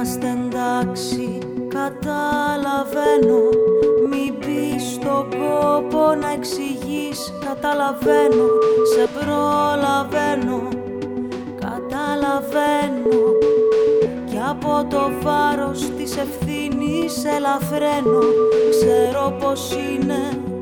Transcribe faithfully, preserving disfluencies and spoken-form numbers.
είμαστε εντάξει, καταλαβαίνω. Μην μπεις στον κόπο να εξηγείς, καταλαβαίνω. Σε προλαβαίνω, καταλαβαίνω. Κι από το βάρος της ευθύνης ελαφραίνω. Ξέρω πως είναι